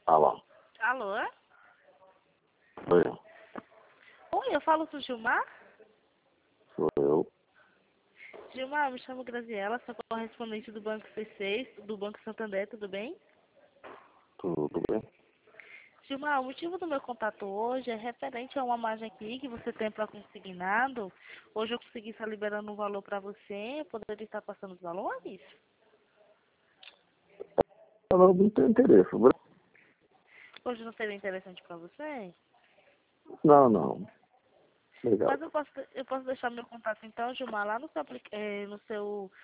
Alô, Alô? sou eu. Oi, eu falo com o Gilmar? Sou eu. Gilmar, me chamo Graziela, sou correspondente do Banco C6, do Banco Santander, tudo bem? Tudo bem? Gilmar, o motivo do meu contato hoje é referente a uma margem aqui que você tem para consignado. Hoje eu consegui estar liberando um valor para você, eu poderia estar passando os valores? Eu não tenho interesse. Hoje não seria interessante para você? Não, não. Legal. Mas eu posso deixar meu contato então, Gilmar, lá no seu